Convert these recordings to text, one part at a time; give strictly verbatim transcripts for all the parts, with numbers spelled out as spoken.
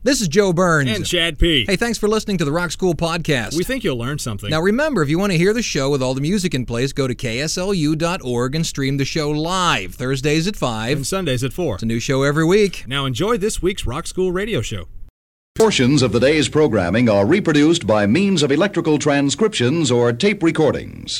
This is Joe Burns. And Chad P. Hey, thanks for listening to the Rock School Podcast. We think you'll learn something. Now remember, if you want to hear the show with all the music in place, go to K S L U dot org and stream the show live, Thursdays at five. And Sundays at four. It's a new show every week. Now enjoy this week's Rock School radio show. Portions of the day's programming are reproduced by means of electrical transcriptions or tape recordings.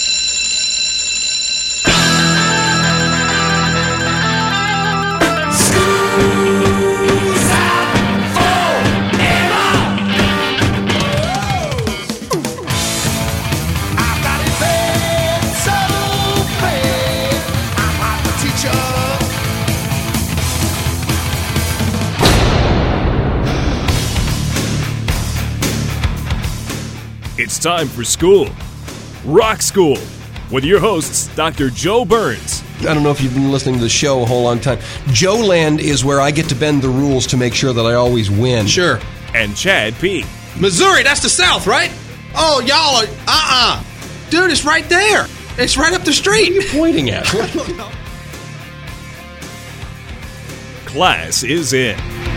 It's time for school. Rock School with your hosts, Doctor Joe Burns. I don't know if you've been listening to the show a whole long time. Joe Land is where I get to bend the rules to make sure that I always win. Sure. And Chad P. Missouri, that's the South, right? Oh, y'all are, uh-uh. Dude, it's right there. It's right up the street. What are you pointing at? Class is in.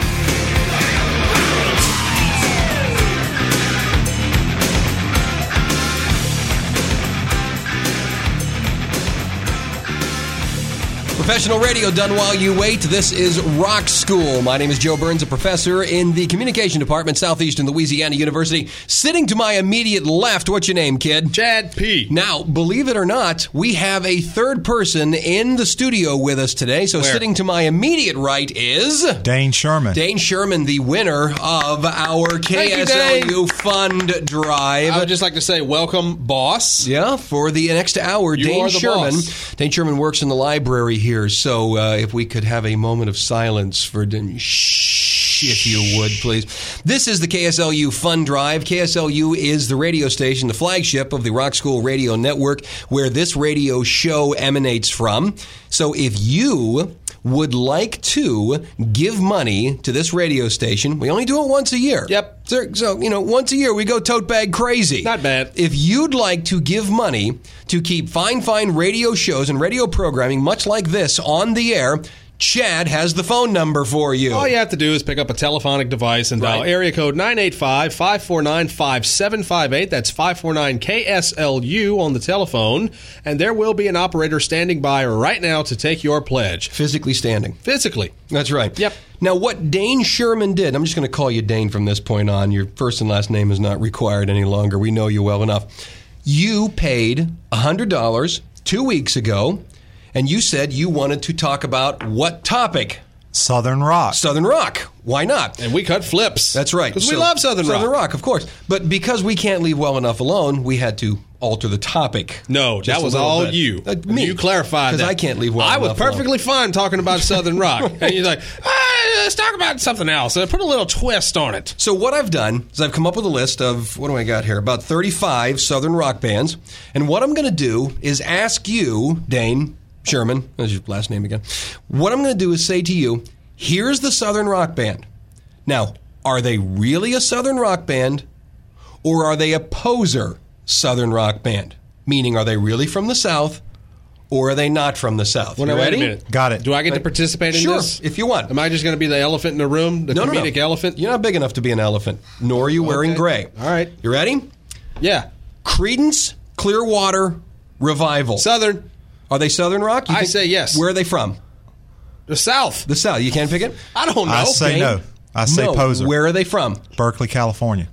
Professional radio done while you wait. This is Rock School. My name is Joe Burns, a professor in the Communication Department, Southeastern Louisiana University. Sitting to my immediate left, what's your name, kid? Chad P. Now, believe it or not, we have a third person in the studio with us today. So Where? Sitting to my immediate right is... Dane Sherman. Dane Sherman, the winner of our K S L U you, Fund Drive. I would just like to say welcome, boss. Yeah, for the next hour, You Dane are the Sherman. boss. Dane Sherman works in the library here, so uh, if we could have a moment of silence for Dane, shh, if you would, please. This is the K S L U Fun Drive. K S L U is the radio station, the flagship of the Rock School Radio Network, where this radio show emanates from. So if you would like to give money to this radio station, we only do it once a year. Yep. So, so, you know, once a year we go tote bag crazy. Not bad. If you'd like to give money to keep fine, fine radio shows and radio programming much like this on the air, Chad has the phone number for you. All you have to do is pick up a telephonic device and dial Right. area code nine eight five, five four nine, five seven five eight. That's five four nine K S L U on the telephone. And there will be an operator standing by right now to take your pledge. Physically standing. Physically. That's right. Yep. Now, what Dane Sherman did, I'm just going to call you Dane from this point on. Your first and last name is not required any longer. We know you well enough. You paid one hundred dollars two weeks ago, and you said you wanted to talk about what topic? Southern Rock. Southern Rock. Why not? And we cut flips. That's right. Because we So- love Southern Rock. Southern Rock, of course. But because we can't leave well enough alone, we had to alter the topic. No, Just that a was little all bit. you. Uh, me. You clarified that. Because I can't leave well I was enough alone. perfectly fine talking about Southern Rock. And you're like, ah, let's talk about something else. Uh, put a little twist on it. So what I've done is I've come up with a list of, what do I got here, about thirty-five Southern rock bands. And what I'm going to do is ask you, Dane Sherman, that's your last name again, what I'm going to do is say to you, here's the Southern rock band. Now, are they really a Southern rock band, or are they a poser Southern rock band? Meaning, are they really from the South, or are they not from the South? Well, You now, wait ready? a minute. Got it. Do I get to participate in Sure, this? if you want. Am I just going to be the elephant in the room, the No, no, no. comedic elephant? You're not big enough to be an elephant, nor are you wearing Okay. gray. All right. You ready? Yeah. Creedence Clearwater Revival. Southern. Are they Southern rock? You I think- say yes. Where are they from? The South. The South. You can't pick it? I don't know. I say Dane? no. I say no. poser. Where are they from? Berkeley, California.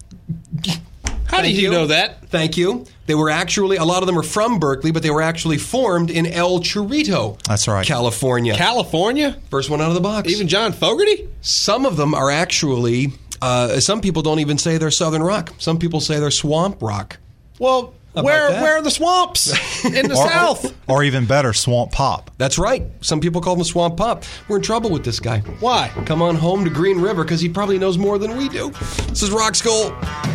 How do Thank you know that? Thank you. They were actually, a lot of them are from Berkeley, but they were actually formed in El Chorrito. That's right. California. California? First one out of the box. Even John Fogerty? Some of them are actually, uh, some people don't even say they're Southern rock. Some people say they're swamp rock. Well, about where that? where are the swamps? In the Or, South. or even better, swamp pop. That's right. Some people call them swamp pop. We're in trouble with this guy. Why? Come on home to Green River because he probably knows more than we do. This is Rock School.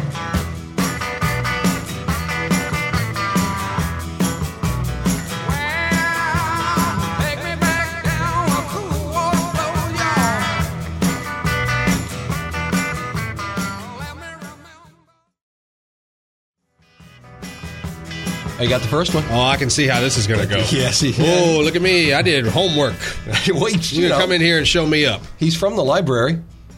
Oh, you got the first one? Oh, I can see how this is going to go. Yes, he Oh, look at me. I did homework. Wait, You're you going to know, come in here and show me up. he's from the library.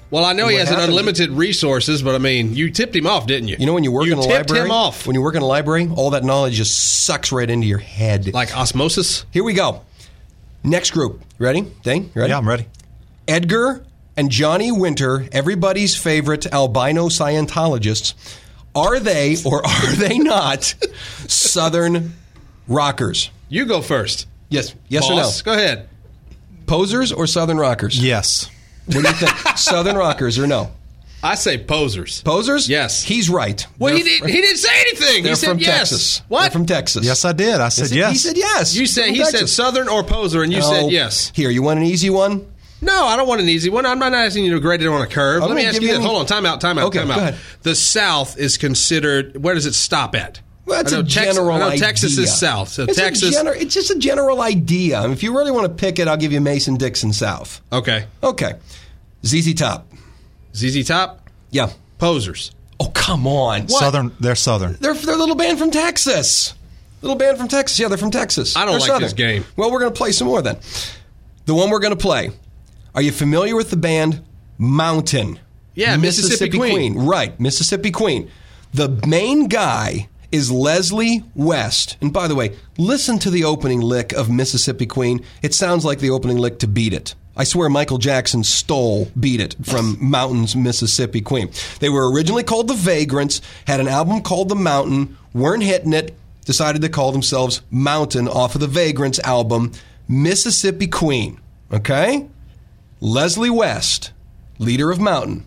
Well, I know And he what has an happened- unlimited resources, but I mean, you tipped him off, didn't you? You know when you work you in a tipped library? him off. When you work in a library, all that knowledge just sucks right into your head. Like osmosis? Here we go. Next group. Ready? Dane, you ready? Yeah, I'm ready. Edgar and Johnny Winter, everybody's favorite albino Scientologists, are they or are they not Southern rockers? You go first. Yes, yes Boss, or go ahead. no? Posers or Southern rockers? Yes. What do you think? Southern rockers or no? I say posers. Posers? Yes. He's right. Well, They're he didn't. He didn't say anything. They're He said from yes. Texas. What? They're from Texas. Yes, I did. I said Yes, he- yes. He said yes. You said From he said Texas. Southern or poser, and you No. said yes. Here, you want an easy one? No, I don't want an easy one. I'm not asking you to grade it on a curve. I'm Let me gonna ask give you you this. an- Hold on. Time out. Time out. Okay, time go out. ahead. The South is considered. Where does it stop at? Well, it's I know a Tex- general I know idea. Texas is South. So it's Texas. A gener- it's just a general idea. I mean, if you really want to pick it, I'll give you Mason-Dixon South. Okay. Okay. Z Z Top. Z Z Top. Yeah. Posers. Oh, come on. Southern. They're Southern. They're, they're a little band from Texas. Little band from Texas. Yeah, they're from Texas. I don't They're like Southern. this game. Well, we're going to play some more then. The one we're going to play. Are you familiar with the band Mountain? Yeah, Mississippi Queen. Right, Mississippi Queen. The main guy is Leslie West. And by the way, listen to the opening lick of Mississippi Queen. It sounds like the opening lick to Beat It. I swear Michael Jackson stole Beat It from Mountain's Mississippi Queen. They were originally called The Vagrants, had an album called The Mountain, weren't hitting it, decided to call themselves Mountain off of the Vagrants album, Mississippi Queen. Okay? Leslie West, leader of Mountain.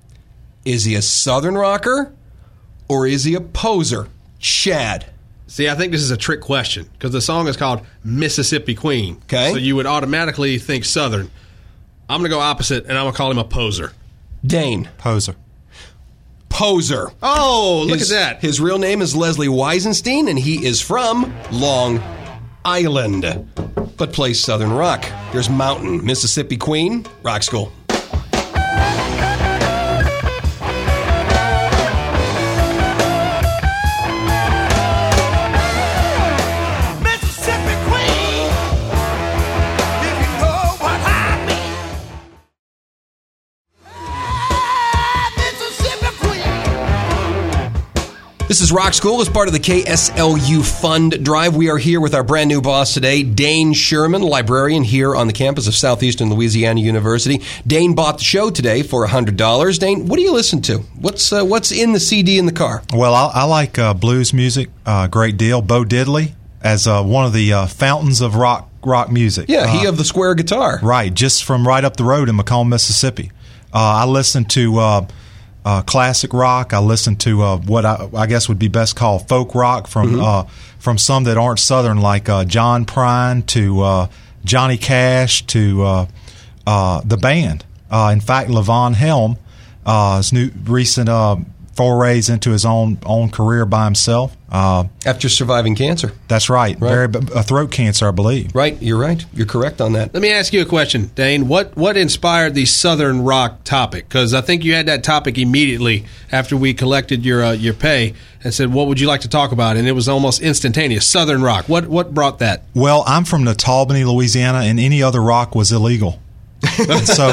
Is he a Southern rocker or is he a poser? Chad. See, I think this is a trick question because the song is called Mississippi Queen. Okay. So you would automatically think Southern. I'm going to go opposite, and I'm going to call him a poser. Dane. Poser. Poser. Oh, look His- at that. His real name is Leslie Weisenstein, and he is from Long Island, but plays Southern rock. There's Mountain, Mississippi Queen, Rock School. Mississippi Queen, if you know what I mean. Ah, Mississippi Queen. This is Rock School as part of the K S L U Fund Drive. We are here with our brand new boss today, Dane Sherman, librarian here on the campus of Southeastern Louisiana University. Dane bought the show today for one hundred dollars. Dane, what do you listen to? What's uh, what's in the C D in the car? Well, I, I like uh, blues music a uh, great deal. Bo Diddley as uh, one of the uh, fountains of rock rock music. Yeah, he Uh, of the square guitar. Right, just from right up the road in Macomb, Mississippi. Uh, I listen to uh, uh, classic rock. I listen to uh, what I, I guess would be best called folk rock from Mm-hmm. uh, from some that aren't Southern, like uh, John Prine to uh, Johnny Cash to uh, uh, the band. Uh, in fact, Levon Helm, uh, his new recent uh, forays into his own own career by himself. Uh, After surviving cancer. that's right, Right. very a throat cancer, I believe. Right, you're right. You're correct on that. Let me ask you a question, Dane. What what inspired the Southern rock topic? Because I think you had that topic immediately after we collected your uh, your pay and said, "What would you like to talk about?" And it was almost instantaneous. Southern rock. What what brought that? Well, I'm from Natalbany, Louisiana, and any other rock was illegal. And so,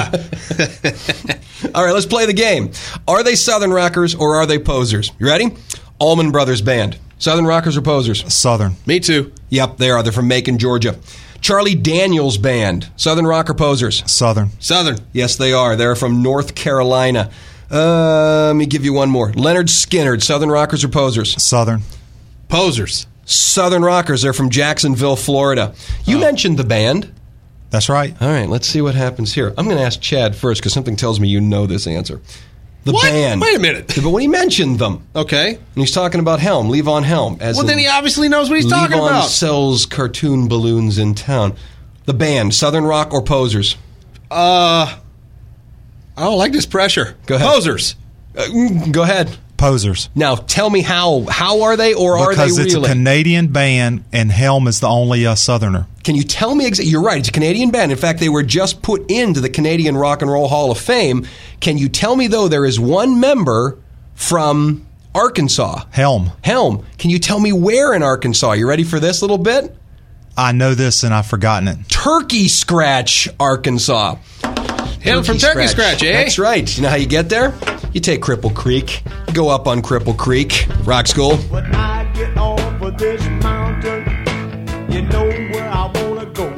All right, let's play the game. Are they Southern rockers or are they posers? You ready? Allman Brothers Band. Southern rockers or posers? Southern. Me too. Yep, they are. They're from Macon, Georgia. Charlie Daniels Band. Southern rocker posers? Southern. Southern. Yes, they are. They're from North Carolina. Uh, let me give you one more. Leonard Skinner. Southern rockers or posers? Southern. Posers. Southern rockers. They're from Jacksonville, Florida. You mentioned the band. That's right. All right, let's see what happens here. I'm going to ask Chad first because something tells me you know this answer. The What? band. Wait a minute. But when he mentioned them, Okay. and he's talking about Helm, Levon Helm. As Well, in then he obviously knows what he's talking Levon about. sells cartoon balloons in town. The band, Southern rock or posers? Uh, I don't like this pressure. Go ahead. Posers. Uh, mm, go ahead. Posers. Now, tell me how. How are they, or are Because they it's really? a Canadian band, and Helm is the only uh, Southerner. Can you tell me exactly? You're right. It's a Canadian band. In fact, they were just put into the Canadian Rock and Roll Hall of Fame. Can you tell me, though, there is one member from Arkansas? Helm. Helm. Can you tell me where in Arkansas? You ready for this little bit? I know this, and I've forgotten it. Turkey Scratch, Arkansas. Hail from Turkey Scratch, eh? That's right. You know how you get there? You take Cripple Creek. You go up on Cripple Creek. Rock School. When I get off of this mountain, you know where I wanna go.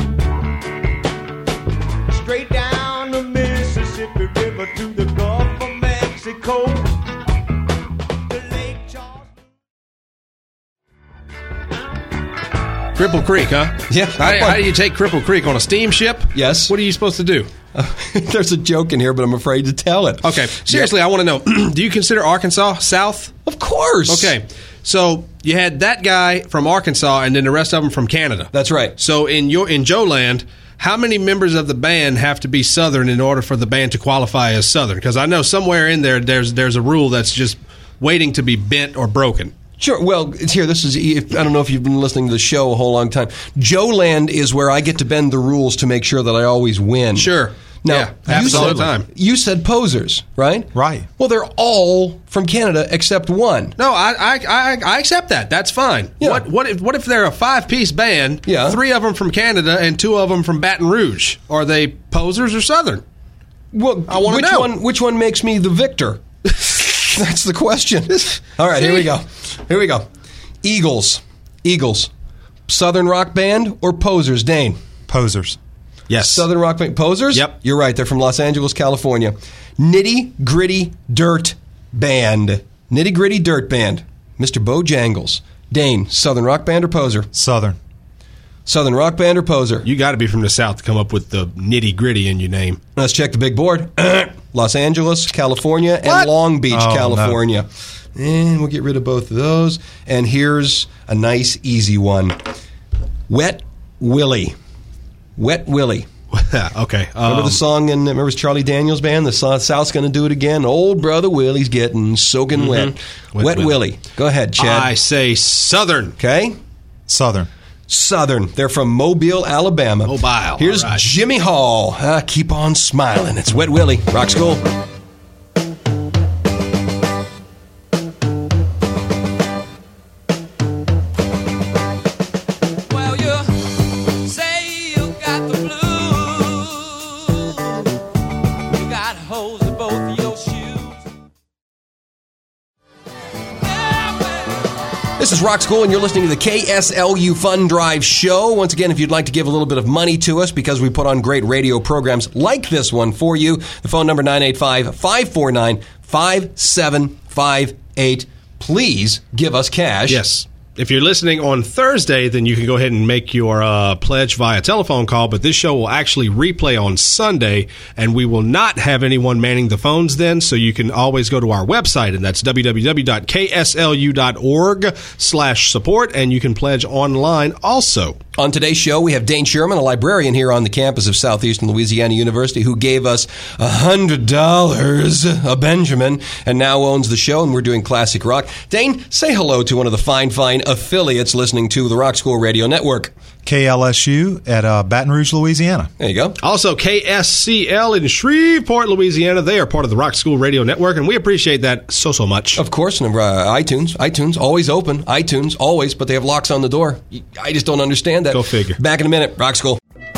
Straight down the Mississippi River to the Gulf of Mexico. The Lake Charles. Cripple Creek, huh? Yeah. How, how do you take Cripple Creek on a steamship? Yes. What are you supposed to do? There's a joke in here, but I'm afraid to tell it. Okay. Seriously, I want to know, do you consider Arkansas south? Of course. Okay. So you had that guy from Arkansas and then the rest of them from Canada. That's right. So in your in Joe Land, how many members of the band have to be Southern in order for the band to qualify as Southern? Because I know somewhere in there, there's there's a rule that's just waiting to be bent or broken. Sure. Well, it's here. This is. If, I don't know if you've been listening to the show a whole long time. Joe Land is where I get to bend the rules to make sure that I always win. Sure. Now, Yeah, you happens all said, the time. you said posers, right? Right. Well, they're all from Canada except one. No, I, I I I accept that. That's fine. Yeah. What what if what if they're a five piece band? Yeah. Three of them from Canada and two of them from Baton Rouge. Are they posers or Southern? Well, I wanna which know. one? Which one makes me the victor? That's the question. All right, here we go. Here we go. Eagles, Eagles, Southern rock band or posers? Dane. Posers. Yes. Southern rock band posers? Yep. You're right. They're from Los Angeles, California. Nitty Gritty Dirt Band. Nitty Gritty Dirt Band. Mister Bojangles. Dane, Southern rock band or poser? Southern. Southern rock band or poser? You got to be from the South to come up with the nitty gritty in your name. Let's check the big board. Los Angeles, California, and What? Long Beach, Oh, California. And we'll get rid of both of those. And here's a nice, easy one. Wet Willie. Wet Willie. Okay. Remember um, the song in remember it's Charlie Daniels Band? The song, South's going to do it again. Old brother Willie's getting soaking wet. Wet Wet Willie. Willie. Go ahead, Chad. I say Southern. Okay. Southern. Southern. They're from Mobile, Alabama. Mobile. Here's All right. Jimmy Hall. Ah, keep on smiling. It's Wet Willie. Rock School. Well, you say you got the blues. You got holes in both of your shoes. Yeah, well. This is Rock School, and you're listening to the K S L U Fun Drive Show. Once again, if you'd like to give a little bit of money to us because we put on great radio programs like this one for you, the phone number nine eight five, five four nine, five seven five eight. Please give us cash. Yes. If you're listening on Thursday, then you can go ahead and make your uh, pledge via telephone call, but this show will actually replay on Sunday, and we will not have anyone manning the phones then, so you can always go to our website, and that's w w w dot k s l u dot org slash support, and you can pledge online also. On today's show, we have Dane Sherman, a librarian here on the campus of Southeastern Louisiana University, who gave us one hundred dollars, a Benjamin, and now owns the show, and we're doing classic rock. Dane, say hello to one of the fine, fine affiliates listening to the Rock School Radio Network. K L S U at uh, Baton Rouge, Louisiana. There you go. Also, K S C L in Shreveport, Louisiana. They are part of the Rock School Radio Network, and we appreciate that so, so much. Of course, and uh, iTunes. iTunes, always open. iTunes, always, but they have locks on the door. I just don't understand that. Go figure. Back in a minute. Rock School.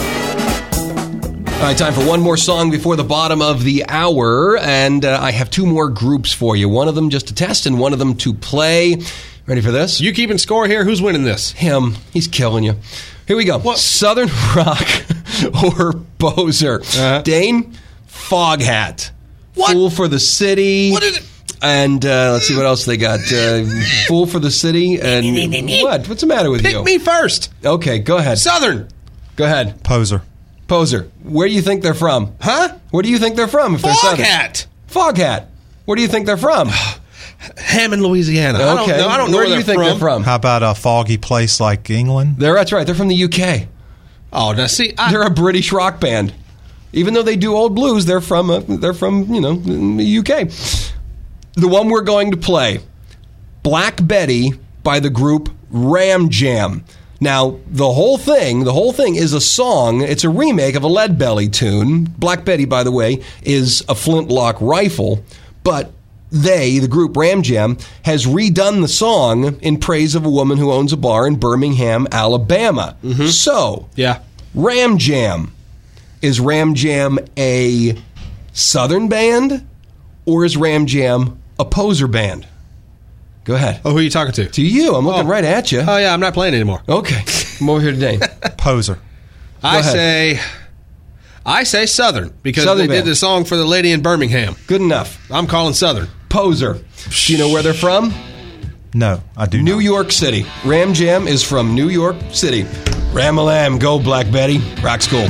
All right, time for one more song before the bottom of the hour, and uh, I have two more groups for you. One of them just to test, and one of them to play. Ready for this? You keeping score here? Who's winning this? Him. He's killing you. Here we go. What? Southern Rock or Poser. Uh-huh. Dane, Foghat. What? Fool for the City. What is it? And uh, let's see what else they got. Uh, Fool for the City. And what? What's the matter with you? Pick me first. Okay, go ahead. Southern. Go ahead. Poser. Poser. Where do you think they're from? Huh? Where do you think they're from? If they're Southern? Foghat. Foghat. Where do you think they're from? Hammond, Louisiana. I don't Okay. know. I don't know where where, do you think from. they're from? How about a foggy place like England? They're, that's right. They're from the U K. Oh, now see, I, They're a British rock band. Even though they do old blues, they're from uh, they're from you know the U K. The one we're going to play, Black Betty by the group Ram Jam. Now the whole thing, the whole thing is a song. It's a remake of a Lead Belly tune. Black Betty, by the way, is a flintlock rifle, but they, the group Ram Jam, has redone the song in praise of a woman who owns a bar in Birmingham, Alabama. So, yeah. Ram Jam. Is Ram Jam a Southern band, or is Ram Jam a poser band? Go ahead. Oh, who are you talking to? To you. I'm looking Oh. right at you. Oh, yeah, I'm not playing anymore. Okay. I'm over here today. Poser. I ahead. say, I say Southern because Southern they band. did the song for the lady in Birmingham. Good enough. I'm calling Southern. Poser. Do you know where they're from? No, I do New not. York City. Ram Jam is from New York City. Ram-a-lam, go Black Betty. Rock School.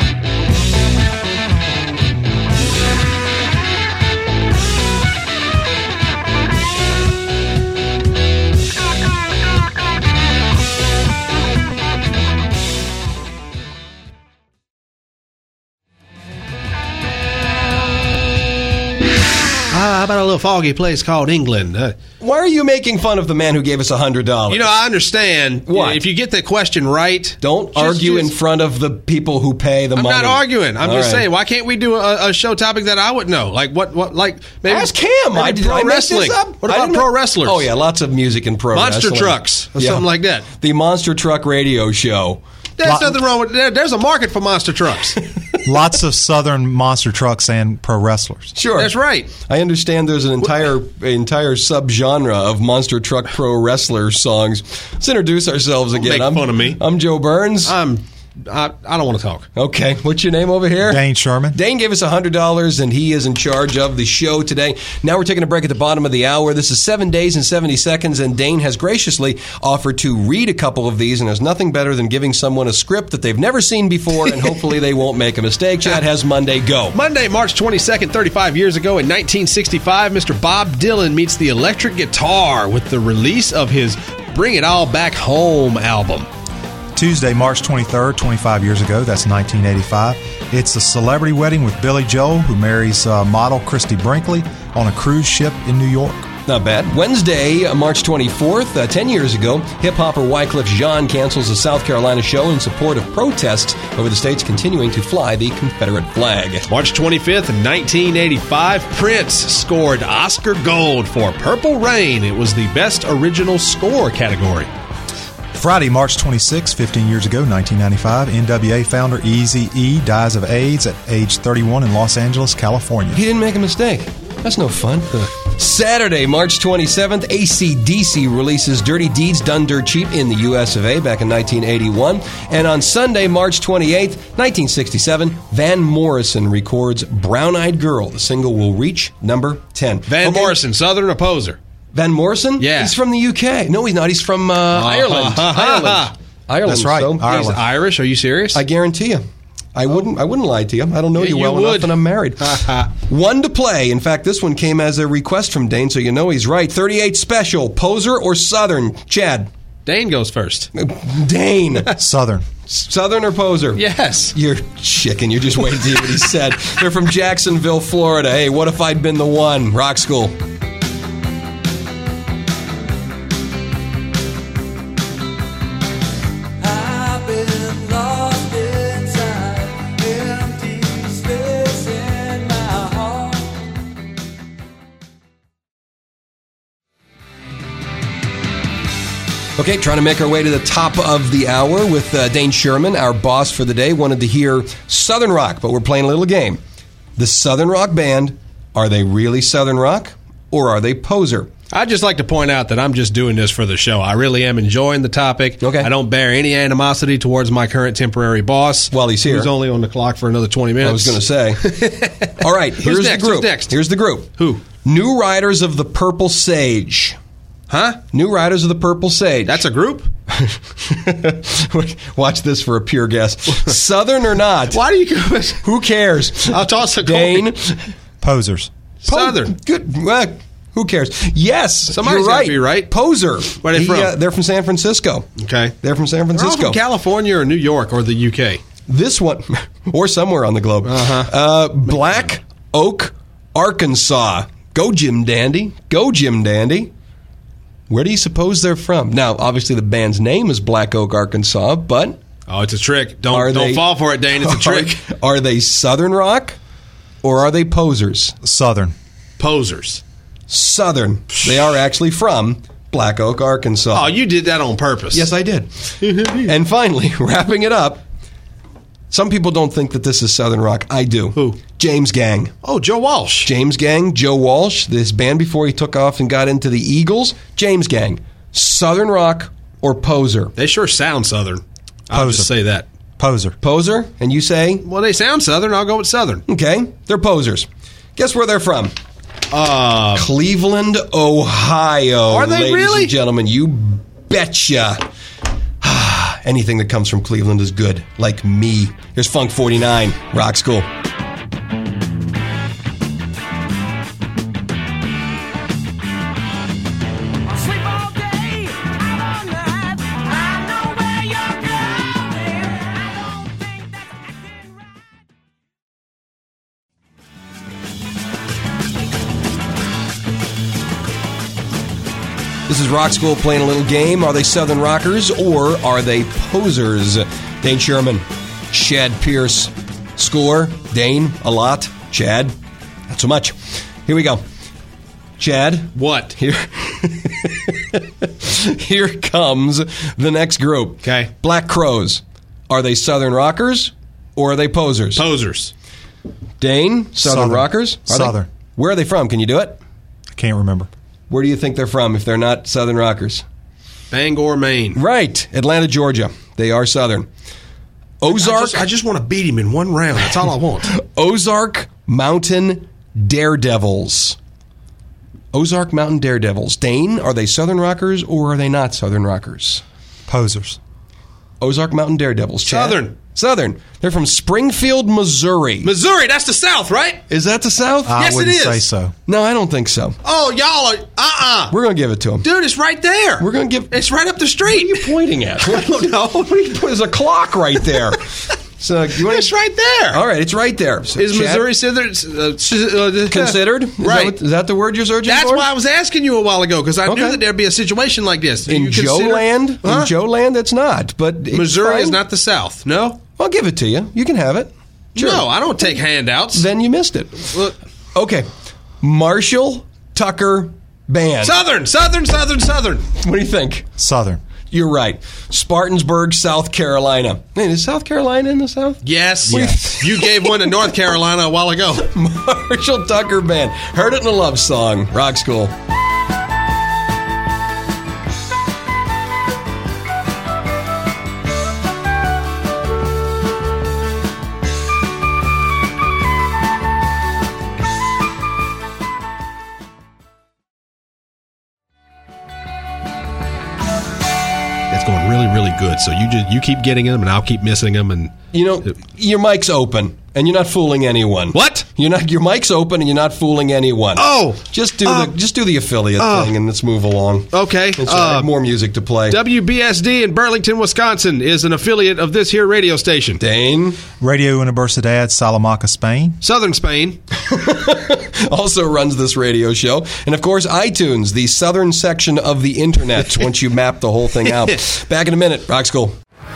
Ah, how about a little foggy place called England? Uh, Why are you making fun of the man who gave us one hundred dollars? you know, I understand. What? If you get the question right, Don't just- argue just- in front of the people who pay the I'm money. not arguing. I'm All just right. saying, why can't we do a, a show topic that I would know? Like what? What? Like maybe Ask him. maybe I did pro I make this wrestling. up? What I about didn't pro make- wrestlers? Oh yeah, lots of music and pro Monster wrestling. trucks or something like that. The Monster Truck Radio Show. There's Lot- nothing wrong with there. There's a market for monster trucks. Lots of Southern monster trucks and pro wrestlers. Sure, That's right. I understand there's an entire entire subgenre of Monster Truck Pro Wrestler songs. Let's introduce ourselves again. make I'm, fun of me. I'm Joe Burns. I'm. I, I don't want to talk. Okay, what's your name over here? Dane Sherman. Dane gave us one hundred dollars, and he is in charge of the show today. Now we're taking a break at the bottom of the hour. This is seven days and seventy seconds, and Dane has graciously offered to read a couple of these, and there's nothing better than giving someone a script that they've never seen before, and hopefully they won't make a mistake. Chad has Monday. Go. Monday, March twenty-second, thirty-five years ago in nineteen sixty-five, Mister Bob Dylan meets the electric guitar with the release of his Bring It All Back Home album. Tuesday, March twenty-third, twenty-five years ago, that's nineteen eighty-five. It's a celebrity wedding with Billy Joel, who marries uh, model Christy Brinkley on a cruise ship in New York. Not bad. Wednesday, March twenty-fourth, uh, ten years ago, hip-hopper Wyclef Jean cancels a South Carolina show in support of protests over the state's continuing to fly the Confederate flag. March twenty-fifth, nineteen eighty-five, Prince scored Oscar Gold for Purple Rain. It was the Best Original Score category. Friday, March twenty-sixth, fifteen years ago, nineteen ninety-five, N W A founder Eazy-E dies of AIDS at age thirty-one in Los Angeles, California. He didn't make a mistake. That's no fun. Saturday, March twenty-seventh, A C D C releases Dirty Deeds Done Dirt Cheap in the U S of A back in nineteen eighty-one. And on Sunday, March twenty-eighth, nineteen sixty-seven, Van Morrison records Brown Eyed Girl. The single will reach number ten. Van Okay. Morrison, Southern opposer. Van Morrison? Yeah. He's from the U K. No, he's not. He's from uh, Ireland. Ireland. Ireland. That's right. So He's Ireland. Irish. Are you serious? I guarantee you. I wouldn't. I wouldn't lie to you. I don't know Yeah, you you well would. enough, and I'm married. One to play. In fact, this one came as a request from Dane, so you know he's right. thirty-eight special. Poser or Southern? Chad. Dane goes first. Dane. Southern. Southern or Poser? Yes. You're chicken. You're just waiting to hear what he said. They're from Jacksonville, Florida. Hey, what if I'd been the one? Rock School. I've been lost inside empty space in my heart. Okay, trying to make our way to the top of the hour with uh, Dane Sherman, our boss for the day. Wanted to hear Southern Rock, but we're playing a little game. The Southern Rock Band, are they really Southern Rock or are they poser? I'd just like to point out that I'm just doing this for the show. I really am enjoying the topic. Okay. I don't bear any animosity towards my current temporary boss. While he's here. Who's only on the clock for another twenty minutes. I was going to say. All right, here's next? the group. Who's next? Here's the group. Who? New Riders of the Purple Sage. Huh? New Riders of the Purple Sage. That's a group? Watch this for a pure guess. Southern or not? Why do you go Who cares? I'll toss a Dane. coin. Posers. Southern. Po- Good. Well, who cares? Yes, Somebody's you're gotta right. be right. Poser. Where are they He, from? uh, they're from San Francisco. Okay. They're from San They're all Francisco. from California or New York or the U K. This one, or somewhere on the globe. Uh-huh. Uh, Black Oak, Arkansas. Go Jim Dandy. Go Jim Dandy. Where do you suppose they're from? Now, obviously, the band's name is Black Oak, Arkansas, but Oh, it's a trick. Don't are don't they, fall for it, Dane. It's a trick. Are, are they Southern rock or are they posers? Southern. Posers. Southern. They are actually from Black Oak, Arkansas. Oh, you did that on purpose. Yes, I did. And finally, wrapping it up, some people don't think that this is Southern rock. I do. Who? James Gang. Oh, Joe Walsh. James Gang, Joe Walsh, this band before he took off and got into the Eagles. James Gang, Southern rock or poser? They sure sound Southern. I'll Poser. just say that. Poser. Poser, and you say? Well, they sound Southern. I'll go with Southern. Okay, they're posers. Guess where they're from? Uh, Cleveland, Ohio. Are they ladies really? and gentlemen, you betcha. Anything that comes from Cleveland is good, like me. Here's Funk forty-nine, Rock School. Sleep all day, out all night. I know where you're going. I don't think that's acting right. This is Rock School playing a little game. Are they Southern rockers or are they posers? Dane Sherman, Chad Pierce. Score, Dane, a lot. Chad, not so much. Here we go. Chad. what? Here, here comes the next group. Okay. Black Crows. Are they Southern rockers or are they posers? Posers. Dane, Southern, Southern. rockers? Are they? Southern. Where are they from? Can you do it? I can't remember. Where do you think they're from if they're not Southern rockers? Bangor, Maine. Right. Atlanta, Georgia. They are Southern. I Ozark. just, I just want to beat him in one round. That's all I want. Ozark Mountain Daredevils. Ozark Mountain Daredevils. Dane, are they Southern rockers or are they not Southern rockers? Posers. Ozark Mountain Daredevils. Chad? Southern. Southern. They're from Springfield, Missouri. Missouri, that's the South, right? Is that the South? I Yes, it wouldn't is. say so. No, I don't think so. Oh, y'all are, uh-uh. We're going to give it to them. Dude, it's right there. We're going to give... It's right up the street. What are you pointing at? I don't know. There's a clock right there. So you want It's right there. All right, it's right there. So, Is Chad, Missouri Southern, uh, uh, considered? Is Right. That, what- is that the word you're searching That's for? why I was asking you a while ago, because I Okay. knew that there'd be a situation like this. Do In you Joe consider- Land? Huh? In Joe Land, it's not. But it's Missouri is fine. not the South. No? I'll give it to you. You can have it. Sure. No, I don't take handouts. Then you missed it. Look, Okay. Marshall Tucker Band. Southern, Southern, Southern, Southern. What do you think? Southern. You're right. Spartansburg, South Carolina. Man, is South Carolina in the South? Yes. Yes. You gave one to North Carolina a while ago. Marshall Tucker Band. Heard it in a love song. Rock School. It's going really, really good. So you just you keep getting them, and I'll keep missing them. And You know, your mic's open, and you're not fooling anyone. What? You're not. Your mic's open, and you're not fooling anyone. Oh, just do uh, the just do the affiliate uh, thing, and let's move along. okay. It's all right. Uh, More music to play. W B S D in Burlington, Wisconsin, is an affiliate of this here radio station. Dane Radio Universidad Salamanca, Spain. Southern Spain. also runs this radio show, and of course, iTunes, the southern section of the internet. Once you map the whole thing out. Back in a minute. Rock School.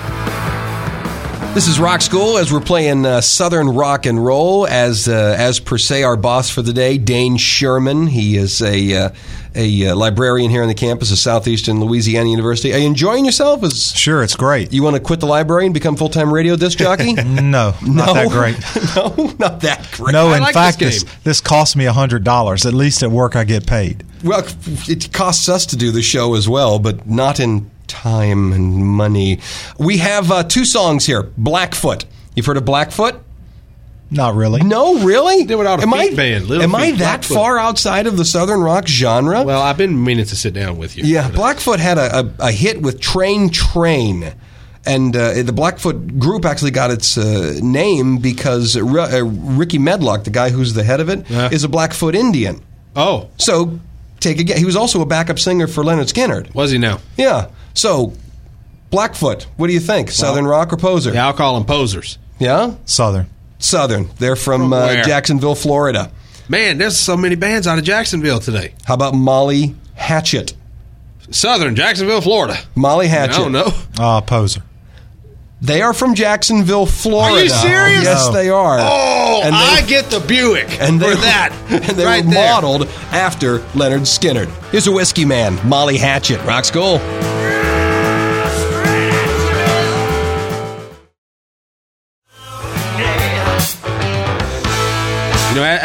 This is Rock School as we're playing uh, Southern rock and roll. As uh, as per se, our boss for the day, Dane Sherman. He is a uh, a uh, librarian here on the campus of Southeastern Louisiana University. Are you enjoying yourself? As Sure, it's great. you want to quit the library and become full time radio disc jockey? No, not that great. no, not that great. No, I in like fact, this this, game. this cost me one hundred dollars. At least at work, I get paid. Well, it costs us to do the show as well, but not in time and money. We have uh, two songs here. Blackfoot. You've heard of Blackfoot? Not really. No, really? They were out of am Feet I, Band, Little Am I Feet, that Blackfoot. far outside of the Southern rock genre? Well, I've been meaning to sit down with you. yeah, Blackfoot had a, a, a hit with Train Train. And uh, the Blackfoot group actually got its uh, name because R- uh, Ricky Medlock, the guy who's the head of it, Yeah. is a Blackfoot Indian. Oh, So, take a guess. He was also a backup singer for Leonard Skinner. was he now? Yeah. So, Blackfoot, what do you think? Southern rock or poser? Yeah, I'll call them posers. Yeah? Southern. Southern. They're from, From uh, where? Jacksonville, Florida. Man, there's so many bands out of Jacksonville today. How about Molly Hatchet? Southern, Jacksonville, Florida. Molly I Hatchet. don't know. Uh, poser. They are from Jacksonville, Florida. Are you serious? Yes, No. they are. Oh, And they- I get the Buick and they for that. and they right were there. modeled after Leonard Skinner. Here's a whiskey man, Molly Hatchet. Rock School.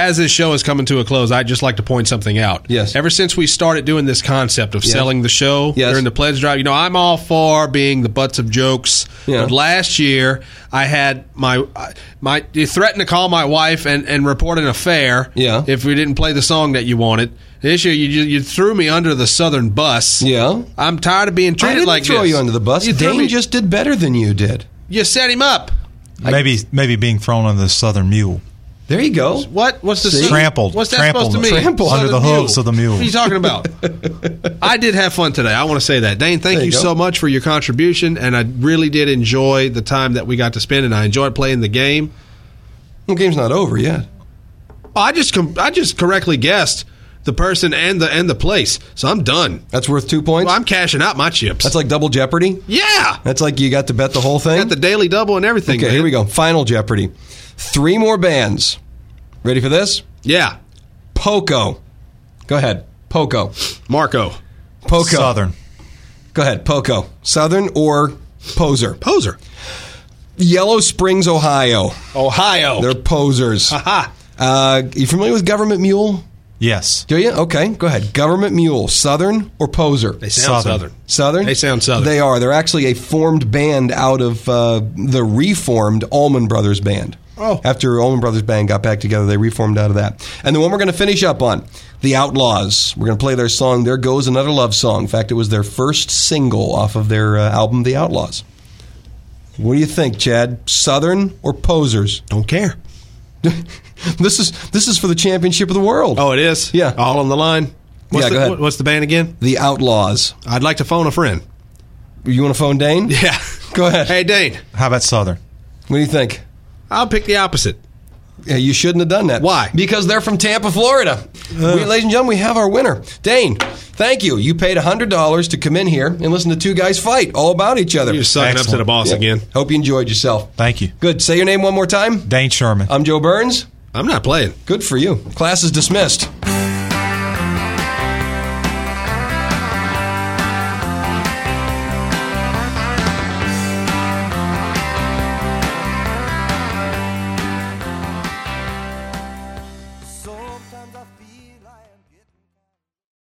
as this show is coming to a close, I'd just like to point something out. Yes. Ever since we started doing this concept of Yes. selling the show Yes. during the pledge drive, you know, I'm all for being the butts of jokes. Yeah. But last year, I had my my you threatened to call my wife and, and report an affair. Yeah. If we didn't play the song that you wanted. This year, you you threw me under the Southern bus. Yeah. I'm tired of being I treated didn't like throw this. you under the bus. You threw Dane me- just did better than you did. You set him up. Maybe maybe being thrown under the Southern mule. There you go. What? What's the See? Trampled. What's that Trampled. supposed to mean? Trampled. Under the Southern mule. hooves of the mule. What are you talking about? I did have fun today. I want to say that. Dane, thank There you, you go. so much for your contribution, and I really did enjoy the time that we got to spend, and I enjoyed playing the game. The game's not over yet. I just com- I just correctly guessed the person and the and the place, so I'm done. That's worth two points? Well, I'm cashing out my chips. That's like double Jeopardy? yeah. That's like you got to bet the whole thing? Got the daily double and everything. Okay, man. here we go. Final Jeopardy. Three more bands. Ready for this? Yeah. Poco. Go ahead. Poco. Marco. Poco. Southern. Go ahead. Poco. Southern or Poser? Poser. Yellow Springs, Ohio. Ohio. They're posers. Haha. Uh, you familiar with Government Mule? Yes. Do you? Okay, go ahead. Government Mule. Southern or Poser? They sound Southern. southern. Southern? They sound Southern. They are. They're actually a formed band out of uh, the reformed Allman Brothers Band. Oh. After Allman Brothers Band got back together, they reformed out of that. And the one we're going to finish up on, The Outlaws. We're going to play their song, There Goes Another Love Song. In fact, it was their first single off of their uh, album, The Outlaws. What do you think, Chad? Southern or Posers? Don't care. This is this is for the championship of the world. Oh, it is? Yeah. All on the line? What's Yeah, the, go ahead. what- What's the band again? The Outlaws. I'd like to phone a friend. You want to phone Dane? Yeah. Go ahead. Hey, Dane, How about Southern? What do you think? I'll pick the opposite. Yeah, you shouldn't have done that. Why? Because they're from Tampa, Florida. We, ladies and gentlemen, we have our winner. Dane, thank you. You paid one hundred dollars to come in here and listen to two guys fight all about each other. You're sucking up to Excellent. the boss Yeah. again. Hope you enjoyed yourself. Thank you. Good. Say your name one more time. Dane Sherman. I'm Joe Burns. I'm not playing. Good for you. Class is dismissed.